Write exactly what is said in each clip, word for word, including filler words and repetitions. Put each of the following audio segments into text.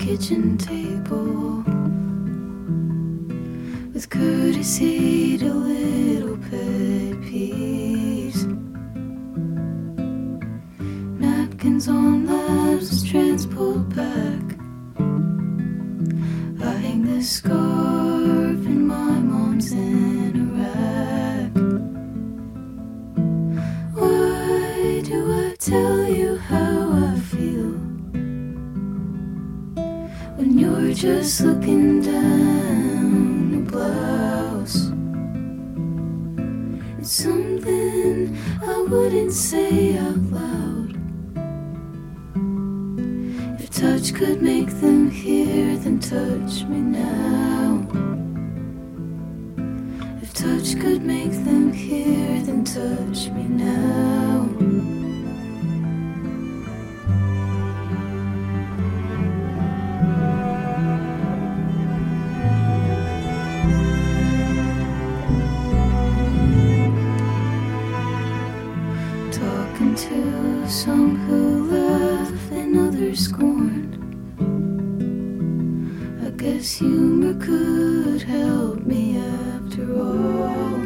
kitchen table with courtesy to little pet peeves. Napkins on laps, strands pulled back. I hang this scarf in my mom's in a rack. Why do I tell you how I feel when you're just looking down a blouse? It's something I wouldn't say out loud. If touch could make them hear, then touch me now. If touch could make them hear, then touch me now. Talking to some who laugh and others scorned. I guess humor could help me after all.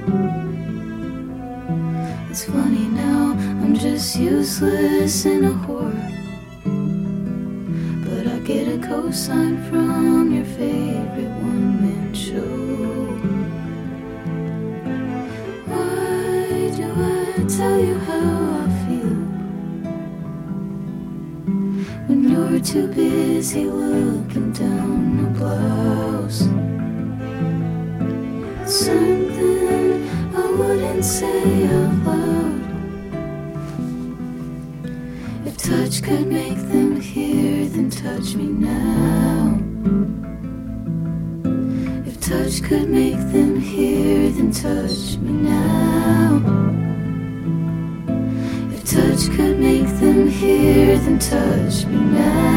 It's funny now, I'm just useless and a whore, but I get a cosign from your favorite one-man show. Why do I tell you how I feel when you're too busy looking down a blouse? It's something I wouldn't say out loud. If touch could make them hear, then touch me now. If touch could make them hear, then touch me now. If touch could make them hear, then touch me now.